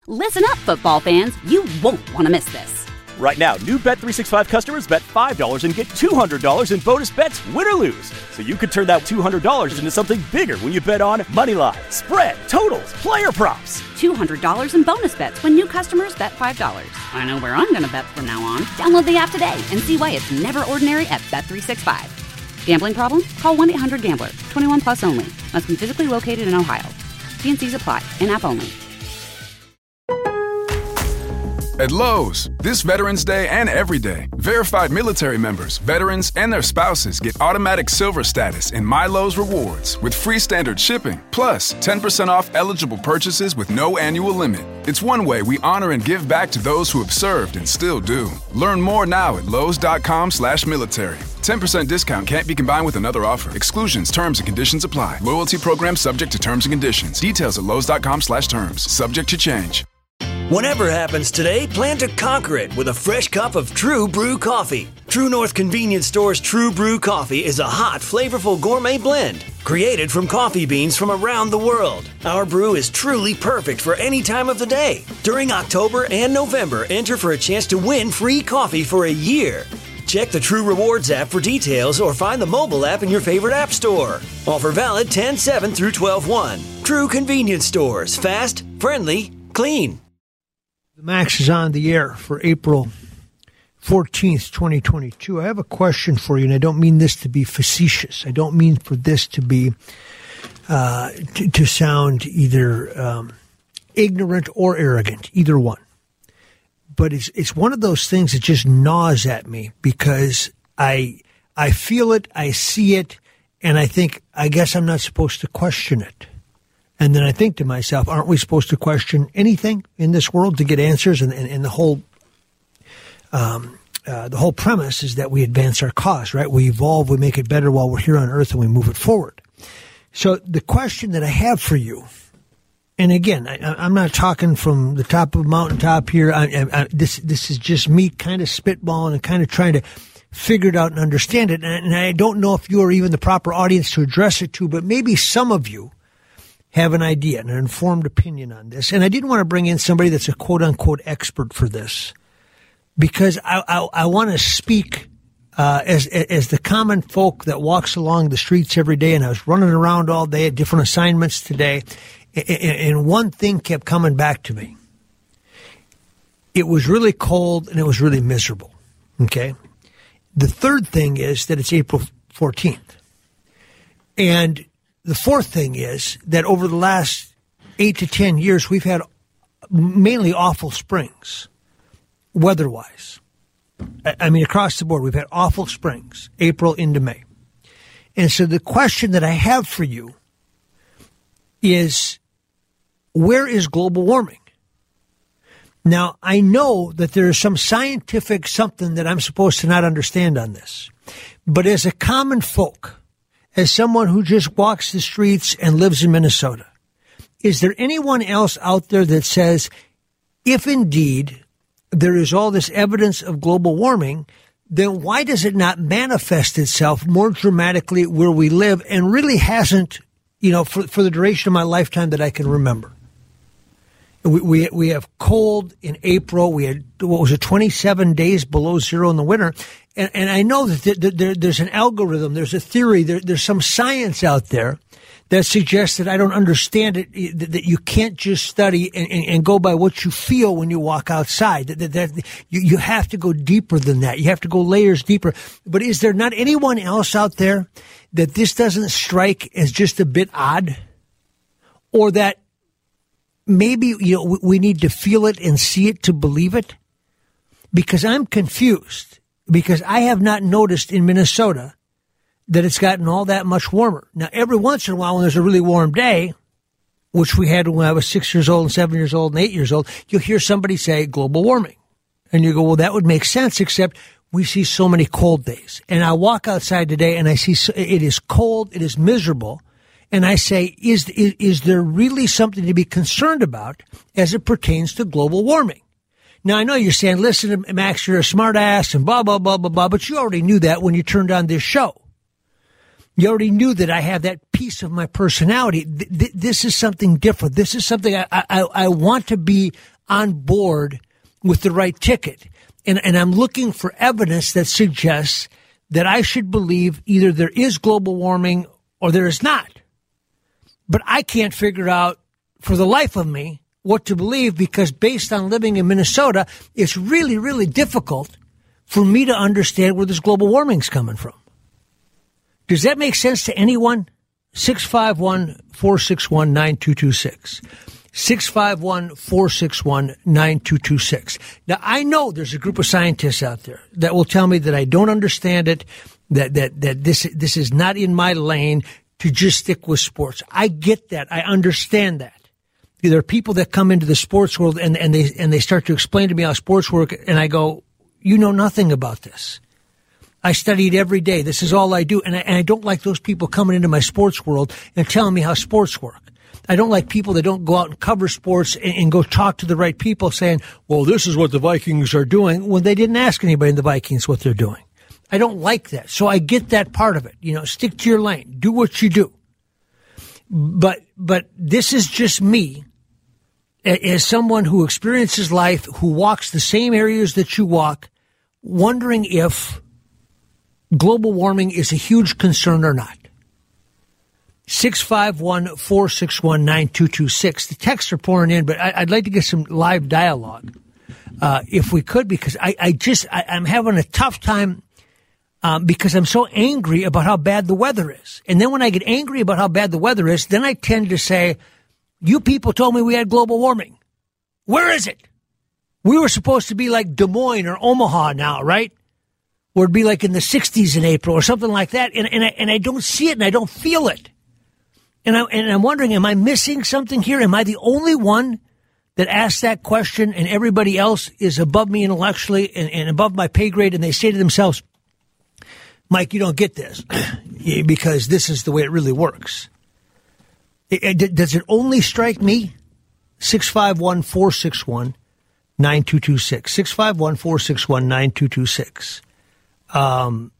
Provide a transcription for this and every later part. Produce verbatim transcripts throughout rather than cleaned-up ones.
Listen up, football fans. You won't want to miss this. Right now, new Bet three sixty-five customers bet five dollars and get two hundred dollars in bonus bets, win or lose. So you could turn that two hundred dollars into something bigger when you bet on money line, spread, totals, player props. two hundred dollars in bonus bets when new customers bet five dollars. I know where I'm going to bet from now on. Download the app today and see why it's never ordinary at Bet three sixty-five. Gambling problem? Call one eight hundred gambler. twenty-one plus only. Must be physically located in Ohio. T and C's apply. In-app only. At Lowe's, this Veterans Day and every day, verified military members, veterans, and their spouses get automatic silver status in My Lowe's Rewards with free standard shipping, plus ten percent off eligible purchases with no annual limit. It's one way we honor and give back to those who have served and still do. Learn more now at lowes.com slash military. ten percent discount can't be combined with another offer. Exclusions, terms, and conditions apply. Loyalty program subject to terms and conditions. Details at lowes.com slash terms. Subject to change. Whatever happens today, plan to conquer it with a fresh cup of True Brew coffee. True North Convenience Store's True Brew coffee is a hot, flavorful gourmet blend created from coffee beans from around the world. Our brew is truly perfect for any time of the day. During October and November, enter for a chance to win free coffee for a year. Check the True Rewards app for details or find the mobile app in your favorite app store. Offer valid ten seven through twelve one. True Convenience Stores. Fast, friendly, clean. The Max is on the air for April fourteenth, twenty twenty-two. I have a question for you, and I don't mean this to be facetious. I don't mean for this to be, uh, to, to sound either um, ignorant or arrogant, either one. But it's it's one of those things that just gnaws at me because I I feel it, I see it, and I think, I guess I'm not supposed to question it. And then I think to myself, aren't we supposed to question anything in this world to get answers? And, and, and the whole um, uh, the whole premise is that we advance our cause, right? We evolve, we make it better while we're here on Earth, and we move it forward. So the question that I have for you, and again, I, I'm not talking from the top of a mountaintop here. I, I, I, this this is just me kind of spitballing and kind of trying to figure it out and understand it. And, and I don't know if you are even the proper audience to address it to, but maybe some of you have an idea and an informed opinion on this. And I didn't want to bring in somebody that's a quote-unquote expert for this because I, I, I want to speak uh, as as the common folk that walks along the streets every day. And I was running around all day at different assignments today, and, and one thing kept coming back to me. It was really cold and it was really miserable, okay? The third thing is that it's April fourteenth. And the fourth thing is that over the last eight to ten years, we've had mainly awful springs, weather-wise. I mean, across the board, we've had awful springs, April into May. And so the question that I have for you is, where is global warming? Now, I know that there is some scientific something that I'm supposed to not understand on this. But as a common folk, as someone who just walks the streets and lives in Minnesota, is there anyone else out there that says, if indeed there is all this evidence of global warming, then why does it not manifest itself more dramatically where we live and really hasn't, you know, for, for the duration of my lifetime that I can remember? We, we we have cold in April. We had, what was it, twenty-seven days below zero in the winter. And, and I know that there, there, there's an algorithm, there's a theory, there, there's some science out there that suggests that I don't understand it, that you can't just study and, and, and go by what you feel when you walk outside. That, that, that you, you have to go deeper than that. You have to go layers deeper. But is there not anyone else out there that this doesn't strike as just a bit odd? Or that maybe, you know, we need to feel it and see it to believe it? Because I'm confused. Because I have not noticed in Minnesota that it's gotten all that much warmer. Now, every once in a while when there's a really warm day, which we had when I was six years old and seven years old and eight years old, you'll hear somebody say global warming. And you go, well, that would make sense, except we see so many cold days. And I walk outside today and I see so, it is cold, it is miserable. And I say, is, is, is there really something to be concerned about as it pertains to global warming? Now, I know you're saying, listen, Max, you're a smart ass and blah, blah, blah, blah, blah, but you already knew that when you turned on this show. You already knew that I have that P piece of my personality. Th- th- this is something different. This is something I, I, I want to be on board with the right ticket. And, and I'm looking for evidence that suggests that I should believe either there is global warming or there is not. But I can't figure out for the life of me what to believe, because based on living in Minnesota, it's really, really difficult for me to understand where this global warming's coming from. Does that make sense to anyone? six five one, four six one, nine two two six. six five one, four six one, nine two two six. Now, I know there's a group of scientists out there that will tell me that I don't understand it, that that that this this is not in my lane to just stick with sports. I get that. I understand that. There are people that come into the sports world and, and they and they start to explain to me how sports work, and I go, you know nothing about this. I study it every day. This is all I do. And I, and I don't like those people coming into my sports world and telling me how sports work. I don't like people that don't go out and cover sports and, and go talk to the right people saying, well, this is what the Vikings are doing, when they didn't ask anybody in the Vikings what they're doing. I don't like that. So I get that part of it. You know, stick to your lane. Do what you do. But, but this is just me as someone who experiences life, who walks the same areas that you walk, wondering if global warming is a huge concern or not. six five one, four six one, nine two two six. The texts are pouring in, but I, I'd like to get some live dialogue, uh, if we could, because I, I just, I, I'm having a tough time, um, because I'm so angry about how bad the weather is. And then when I get angry about how bad the weather is, then I tend to say, you people told me we had global warming. Where is it? We were supposed to be like Des Moines or Omaha now, right? Or it'd be like in the sixties in April or something like that. And, and, I, and I don't see it and I don't feel it. And, I, and I'm wondering, am I missing something here? Am I the only one that asks that question and everybody else is above me intellectually and, and above my pay grade, and they say to themselves, Mike, you don't get this because this is the way it really works. It, it, does it only strike me? six five one, four six one, nine two two six. six five one, four six one, nine two two six. Um,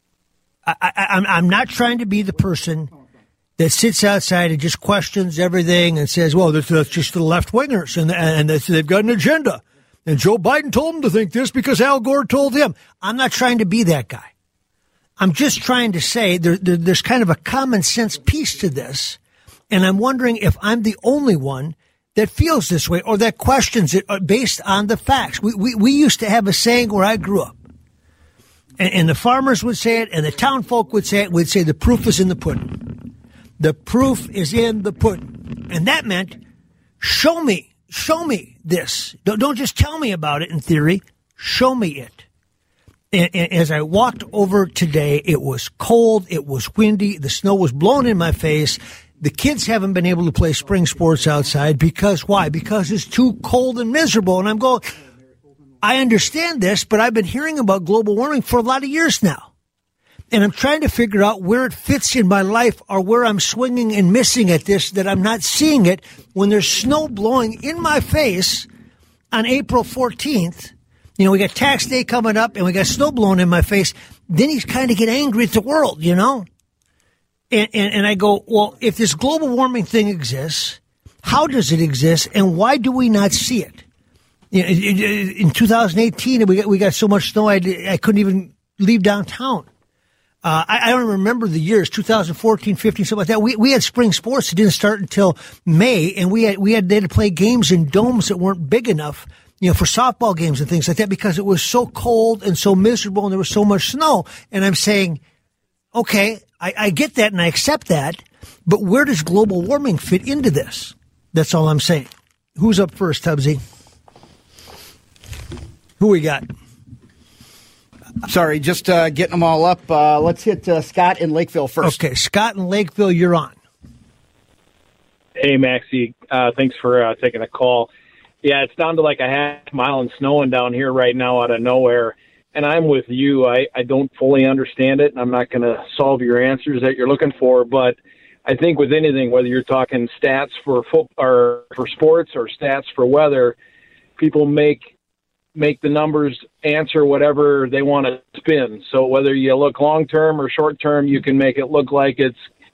I, I, I'm, I'm not trying to be the person that sits outside and just questions everything and says, well, that's, that's just the left-wingers, and, and that's, they've got an agenda. And Joe Biden told them to think this because Al Gore told him. I'm not trying to be that guy. I'm just trying to say there, there, there's kind of a common sense piece to this, and I'm wondering if I'm the only one that feels this way or that questions it based on the facts. We, we, we used to have a saying where I grew up, and, and the farmers would say it, and the town folk would say it, would say the proof is in the pudding. The proof is in the pudding. And that meant, show me, show me this. Don't, don't just tell me about it in theory. Show me it. And, and as I walked over today, it was cold, it was windy, the snow was blowing in my face. The kids haven't been able to play spring sports outside because why? Because it's too cold and miserable. And I'm going, I understand this, but I've been hearing about global warming for a lot of years now. And I'm trying to figure out where it fits in my life or where I'm swinging and missing at this, that I'm not seeing it when there's snow blowing in my face on April fourteenth. You know, we got tax day coming up and we got snow blowing in my face. Then he's kind of get angry at the world, you know? And, and, and I go, well, if this global warming thing exists, how does it exist and why do we not see it? You know, in two thousand eighteen, we got, we got so much snow, I, I couldn't even leave downtown. Uh, I, I don't remember the years, two thousand fourteen, fifteen, something like that. We, we had spring sports that didn't start until May, and we had, we had, they had to play games in domes that weren't big enough, you know, for softball games and things like that because it was so cold and so miserable and there was so much snow. And I'm saying, okay, I, I get that and I accept that, but where does global warming fit into this? That's all I'm saying. Who's up first, Tubbsy? Who we got? Sorry, just uh, getting them all up. Uh, let's hit uh, Scott in Lakeville first. Okay, Scott in Lakeville, you're on. Hey, Maxie. Uh, thanks for uh, taking a call. Yeah, it's down to like a half mile and snowing down here right now out of nowhere. And I'm with you. I, I don't fully understand it, and I'm not going to solve your answers that you're looking for. But I think with anything, whether you're talking stats for foot or for sports or stats for weather, people make make the numbers answer whatever they want to spin. So whether you look long-term or short-term, you can make it look like it's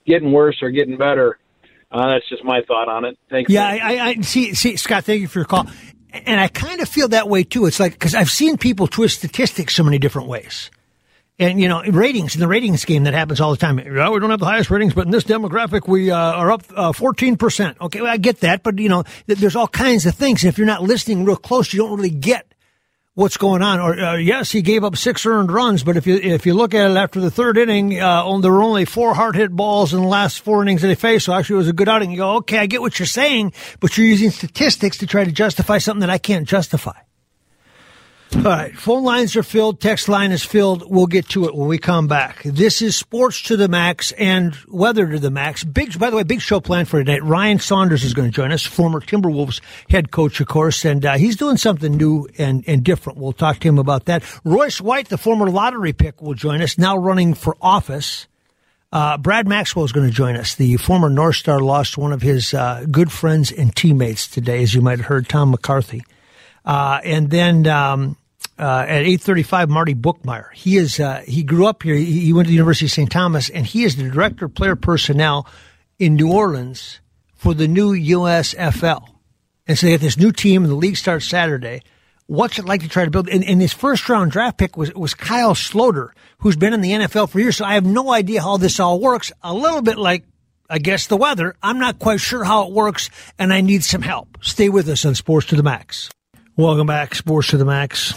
getting worse or getting better. Uh, that's just my thought on it. Thanks. Yeah, I, I see, see, Scott, thank you for your call. And I kind of feel that way, too. It's like, because I've seen people twist statistics so many different ways. And, you know, ratings, in the ratings game, that happens all the time. Yeah, we don't have the highest ratings, but in this demographic, we uh, are up uh, fourteen percent. Okay, well, I get that, but, you know, th- there's all kinds of things. And if you're not listening real close, you don't really get what's going on. Or, uh, yes, he gave up six earned runs, but if you if you look at it after the third inning, uh, on, there were only four hard hit balls in the last four innings that they faced, so actually it was a good outing. You go, okay, I get what you're saying, but you're using statistics to try to justify something that I can't justify. All right, phone lines are filled, text line is filled. We'll get to it when we come back. This is Sports to the Max and Weather to the Max. Big, by the way, big show planned for today. Ryan Saunders is going to join us, former Timberwolves head coach, of course, and uh, he's doing something new and, and different. We'll talk to him about that. Royce White, the former lottery pick, will join us, now running for office. Uh, Brad Maxwell is going to join us. The former North Star lost one of his uh, good friends and teammates today, as you might have heard, Tom McCarthy. Uh, and then... Um, Uh, at eight thirty-five, Marty Bookmeyer. He is, uh, he grew up here. He, he went to the University of Saint Thomas, and he is the director of player personnel in New Orleans for the new U S F L. And so they got this new team, and the league starts Saturday. What's it like to try to build? And, and his first round draft pick was, was Kyle Sloter, who's been in the N F L for years. So I have no idea how this all works. A little bit like, I guess, the weather. I'm not quite sure how it works, and I need some help. Stay with us on Sports to the Max. Welcome back, Sports to the Max.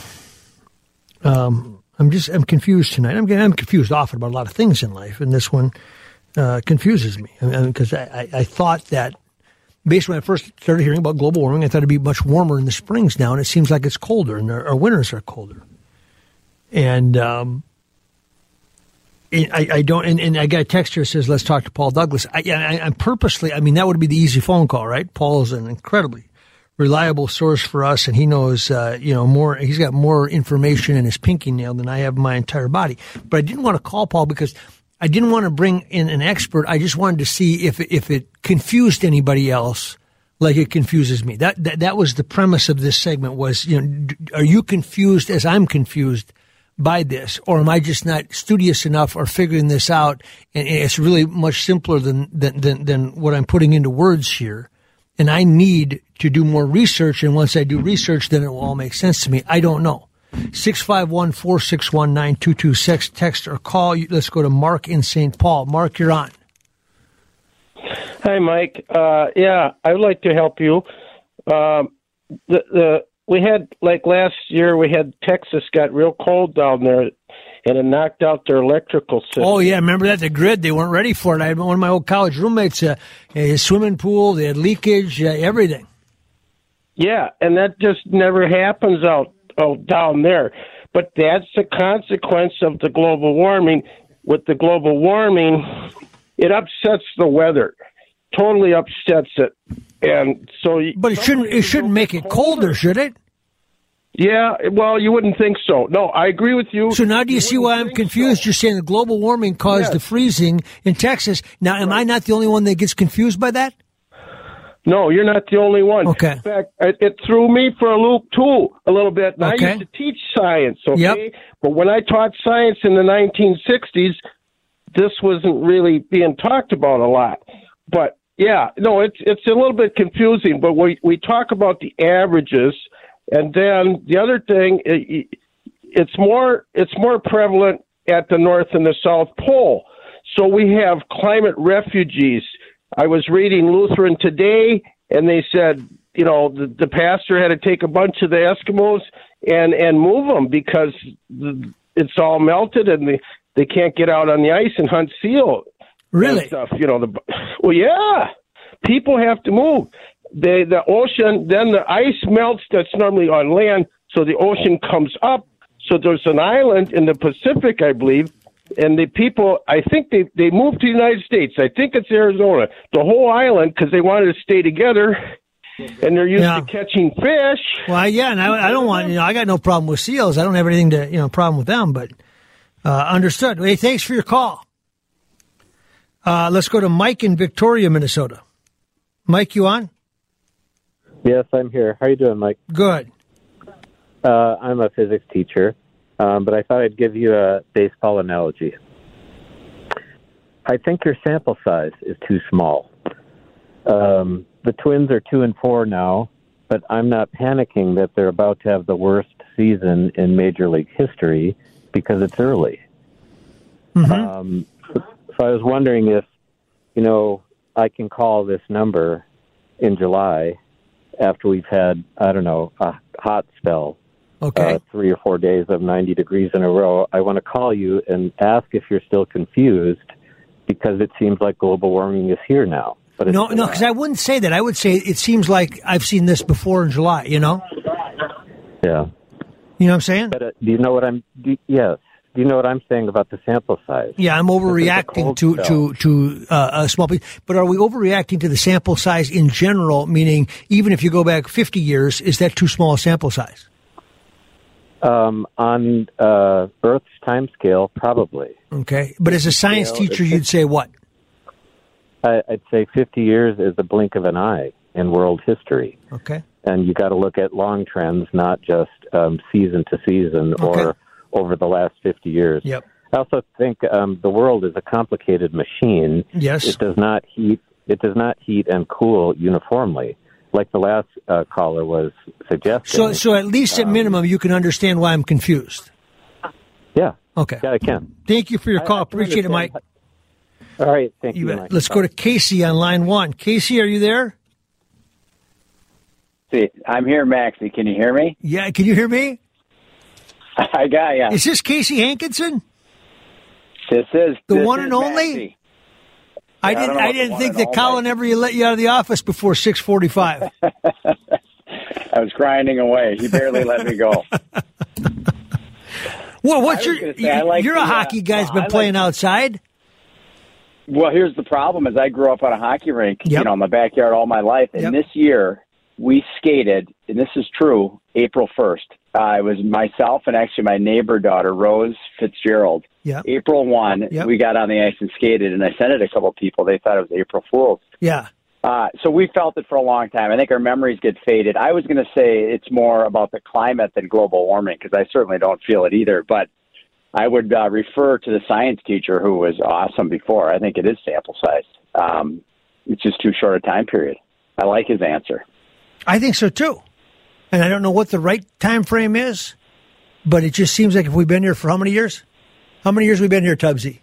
Um, I'm just, I'm confused tonight. I'm I'm confused often about a lot of things in life, and this one uh, confuses me. Because I, I, I, I thought that, based when I first started hearing about global warming, I thought it'd be much warmer in the springs now, and it seems like it's colder, and our, our winters are colder. And um, I, I don't, and, and I got a text here that says, let's talk to Paul Douglas. I, I, I'm purposely, I mean, that would be the easy phone call, right? Paul is an incredibly reliable source for us, and he knows, uh, you know, more. He's got more information in his pinky nail than I have in my entire body. But I didn't want to call Paul because I didn't want to bring in an expert. I just wanted to see if if it confused anybody else, like it confuses me. That that that was the premise of this segment. Was, you know, are you confused as I'm confused by this, or am I just not studious enough or figuring this out? And it's really much simpler than than than, than what I'm putting into words here. And I need to do more research, and once I do research, then it will all make sense to me. I don't know. six five one, four six one, nine two two six, text or call. Let's go to Mark in Saint Paul. Mark, you're on. Hi, Mike. Uh, yeah, I would like to help you. Um, the, the we had, like last year, we had Texas got real cold down there, and it knocked out their electrical system. Oh, yeah, remember that? The grid, they weren't ready for it. I had one of my old college roommates, uh, his swimming pool, they had leakage, uh, everything. Yeah, and that just never happens out oh, down there. But that's the consequence of the global warming. With the global warming, it upsets the weather, totally upsets it. And so, But it shouldn't, it shouldn't make it colder, should it? Yeah, well, you wouldn't think so. No, I agree with you. So now do you, you see why I'm confused? So. You're saying the global warming caused yes. the freezing in Texas. Now, am right. I not the only one that gets confused by that? No, you're not the only one. Okay. In fact, it, it threw me for a loop, too, a little bit. And okay. I used to teach science, okay? Yep. But when I taught science in the nineteen sixties, this wasn't really being talked about a lot. But, yeah, no, it's it's a little bit confusing. But we, we talk about the averages. And then the other thing, it, it's more it's more prevalent at the North and the South Pole. So we have climate refugees. I was reading Lutheran Today, and they said, you know, the, the pastor had to take a bunch of the Eskimos and, and move them because the, it's all melted and they, they can't get out on the ice and hunt seal. Really? And stuff, you know, the, well, yeah. People have to move. They, the ocean, then the ice melts that's normally on land, so the ocean comes up. So there's an island in the Pacific, I believe, and the people, I think they, they moved to the United States. I think it's Arizona. The whole island, because they wanted to stay together, and they're used yeah. to catching fish. Well, yeah, and I, I don't want, you know, I got no problem with seals. I don't have anything to, you know, problem with them, but uh, understood. Hey, thanks for your call. Uh, let's go to Mike in Victoria, Minnesota. Mike, you on? Yes, I'm here. How are you doing, Mike? Good. Uh, I'm a physics teacher, um, but I thought I'd give you a baseball analogy. I think your sample size is too small. Um, the Twins are two and four now, but I'm not panicking that they're about to have the worst season in Major League history because it's early. Mm-hmm. Um, so I was wondering if, you know, I can call this number in July after we've had, I don't know, a hot spell. Okay. Uh, three or four days of ninety degrees in a row. I want to call you and ask if you're still confused because it seems like global warming is here now. But it's no, no, because I wouldn't say that. I would say it seems like I've seen this before in July, you know? Yeah. You know what I'm saying? But uh, do you know what I'm, do, yes. Do you know what I'm saying about the sample size? Yeah, I'm overreacting to, to, to uh, a small piece. But are we overreacting to the sample size in general, meaning even if you go back fifty years, is that too small a sample size? Um, on uh, Earth's time scale, probably. Okay. But as a science Scale, teacher, you'd say what? I, I'd say fifty years is the blink of an eye in world history. Okay. And you got to look at long trends, not just um, season to season Okay. or over the last fifty years. Yep. I also think um, the world is a complicated machine. Yes. It does not heat. It does not heat and cool uniformly, like the last uh, caller was suggesting. So, so at least at Um, minimum, you can understand why I'm confused. Yeah. Okay. Yeah, I can. Thank you for your I- call. I can Appreciate it, Mike. understand. All right. Thank you, You bet. Mike. Let's go to Casey on line one. Casey, are you there? See, I'm here, Maxie. Can you hear me? Yeah. Can you hear me? I got you. Is this Casey Hankinson? This is The this one is and only? Maxie. I Yeah, I didn't. don't know I, what the didn't one think and that only- Colin ever let you out of the office before six forty-five. I was grinding away. He barely let me go. Well, I what's was your? gonna say, I like you're the, a uh, hockey guy. Has well, been I like- playing outside. Well, here's the problem: is I grew up on a hockey rink, Yep. you know, in my backyard all my life, and Yep. this year we skated, and this is true, April first. Uh, it was myself and actually my neighbor daughter, Rose Fitzgerald. Yeah. April first, Yep. we got on the ice and skated, and I sent it to a couple of people. They thought it was April Fool's. Yeah. Uh, so we felt it for a long time. I think our memories get faded. I was going to say it's more about the climate than global warming because I certainly don't feel it either. But I would uh, refer to the science teacher who was awesome before. I think it is sample size. Um, it's just too short a time period. I like his answer. I think so too. And I don't know what the right time frame is, but it just seems like if we've been here for how many years? How many years have we been here, Tubbsy?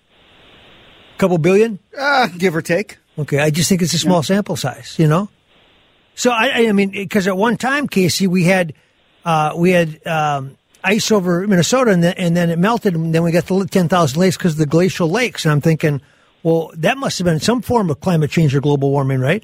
A couple billion? Uh, give or take. Okay, I just think it's a small yeah. sample size, you know? So, I, I mean, because at one time, Casey, we had uh, we had um, ice over Minnesota, and then, and then it melted, and then we got the ten thousand lakes because of the glacial lakes. And I'm thinking, well, that must have been some form of climate change or global warming, right?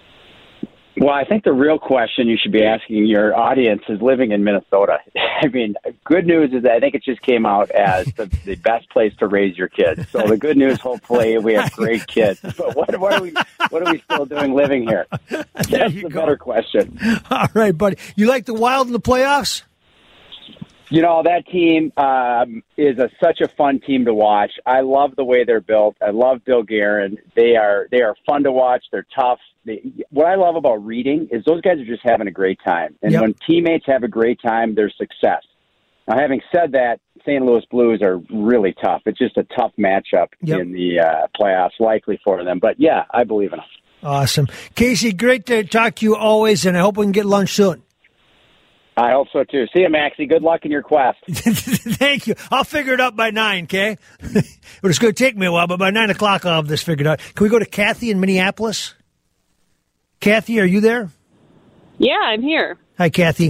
Well, I think the real question you should be asking your audience is living in Minnesota. I mean, good news is that I think it just came out as the, the best place to raise your kids. So the good news, hopefully, we have great kids. But what, what are we what are we still doing living here? That's the go. better question. All right, buddy. You like the Wild in the playoffs? You know, that team um, is a, such a fun team to watch. I love the way they're built. I love Bill Guerin. They are they are fun to watch. They're tough. They, what I love about reading is those guys are just having a great time. And yep. when teammates have a great time, there's success. Now, having said that, Saint Louis Blues are really tough. It's just a tough matchup yep. in the uh, playoffs, likely for them. But, yeah, I believe in them. Awesome. Casey, great to talk to you always, and I hope we can get lunch soon. I hope so, too. See you, Maxie. Good luck in your quest. Thank you. I'll figure it out by nine, okay? But it's going to take me a while, but by nine o'clock I'll have this figured out. Can we go to Kathy in Minneapolis? Kathy, are you there? Yeah, I'm here. Hi, Kathy.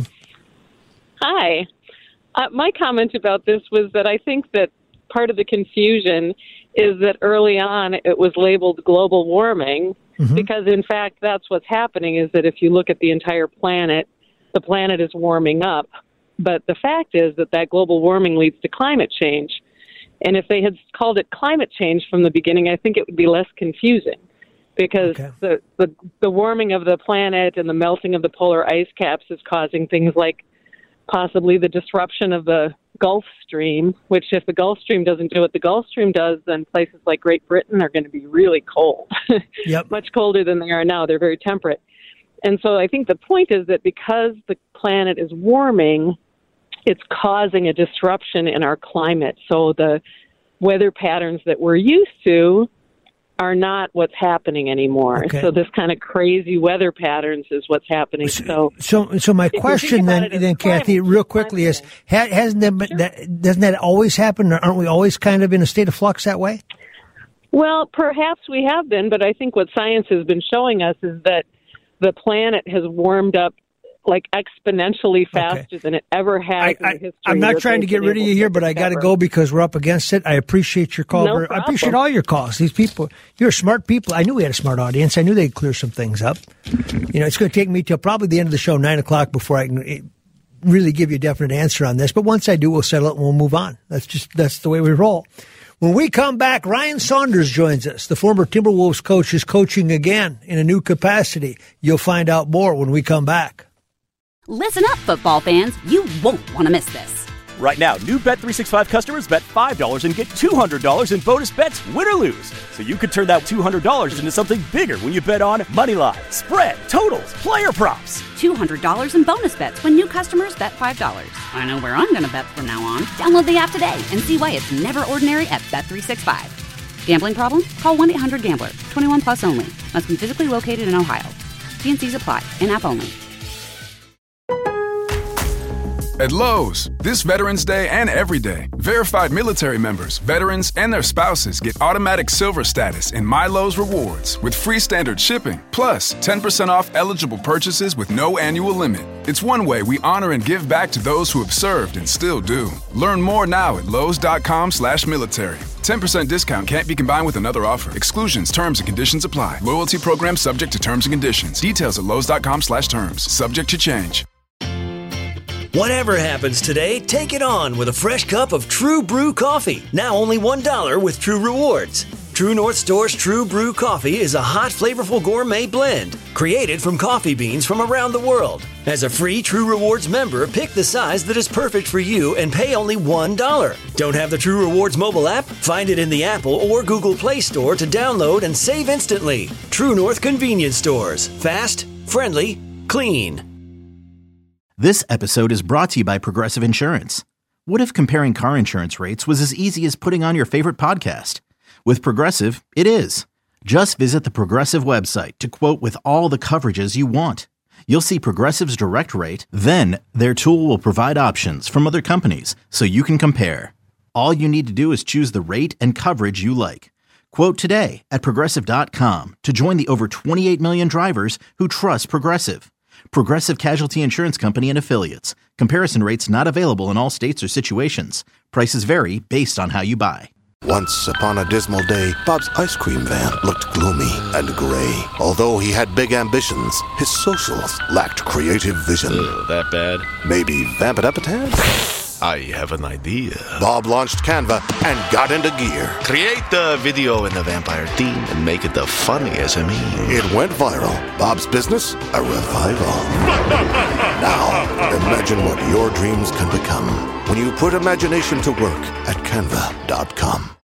Hi. Uh, my comment about this was that I think that part of the confusion is that early on it was labeled global warming mm-hmm. because, in fact, that's what's happening is that if you look at the entire planet, the planet is warming up. But the fact is that that global warming leads to climate change. And if they had called it climate change from the beginning, I think it would be less confusing because okay. the, the, the warming of the planet and the melting of the polar ice caps is causing things like possibly the disruption of the Gulf Stream, which if the Gulf Stream doesn't do what the Gulf Stream does, then places like Great Britain are going to be really cold, yep. much colder than they are now. They're very temperate. And so I think the point is that because the planet is warming, it's causing a disruption in our climate. So the weather patterns that we're used to are not what's happening anymore. Okay. So this kind of crazy weather patterns is what's happening. So, so, so my question then, then Kathy, real quickly is, ha- hasn't that, been, that, doesn't that always happen? Or aren't we always kind of in a state of flux that way? Well, perhaps we have been, but I think what science has been showing us is that the planet has warmed up like exponentially faster okay. than it ever has I, in the history. I'm not trying to get rid of you here, but I got to go because we're up against it. I appreciate your call. No I appreciate all your calls. These people, you're smart people. I knew we had a smart audience. I knew they'd clear some things up. You know, it's going to take me till probably the end of the show, nine o'clock, before I can really give you a definite answer on this. But once I do, we'll settle it and we'll move on. That's just, that's the way we roll. When we come back, Ryan Saunders joins us. The former Timberwolves coach is coaching again in a new capacity. You'll find out more when we come back. Listen up, football fans. You won't want to miss this. Right now, new Bet three sixty-five customers bet five dollars and get two hundred dollars in bonus bets, win or lose. So you could turn that two hundred dollars into something bigger when you bet on moneyline, spread, totals, player props. two hundred dollars in bonus bets when new customers bet five dollars. I know where I'm going to bet from now on. Download the app today and see why it's never ordinary at Bet three sixty-five. Gambling problem? Call one eight hundred gambler. twenty-one plus only. Must be physically located in Ohio. T and C's apply. In-app only. At Lowe's, this Veterans Day and every day, verified military members, veterans, and their spouses get automatic silver status in My Lowe's Rewards with free standard shipping, plus ten percent off eligible purchases with no annual limit. It's one way we honor and give back to those who have served and still do. Learn more now at lowes.com slash military. ten percent discount can't be combined with another offer. Exclusions, terms, and conditions apply. Loyalty program subject to terms and conditions. Details at lowes.com slash terms. Subject to change. Whatever happens today, take it on with a fresh cup of True Brew coffee. Now only one dollar with True Rewards. True North Store's True Brew coffee is a hot, flavorful gourmet blend created from coffee beans from around the world. As a free True Rewards member, pick the size that is perfect for you and pay only one dollar. Don't have the True Rewards mobile app? Find it in the Apple or Google Play Store to download and save instantly. True North Convenience Stores. Fast, friendly, clean. This episode is brought to you by Progressive Insurance. What if comparing car insurance rates was as easy as putting on your favorite podcast? With Progressive, it is. Just visit the Progressive website to quote with all the coverages you want. You'll see Progressive's direct rate, then their tool will provide options from other companies so you can compare. All you need to do is choose the rate and coverage you like. Quote today at Progressive dot com to join the over twenty-eight million drivers who trust Progressive. Progressive Casualty Insurance Company and Affiliates. Comparison rates not available in all states or situations. Prices vary based on how you buy. Once upon a dismal day, Bob's ice cream van looked gloomy and gray. Although he had big ambitions, his socials lacked creative vision. Ugh, that bad? Maybe vamp it up a tad? I have an idea. Bob launched Canva and got into gear. Create the video in the vampire theme and make it the funniest of me. It went viral. Bob's business, a revival. Now, imagine what your dreams can become when you put imagination to work at canva dot com.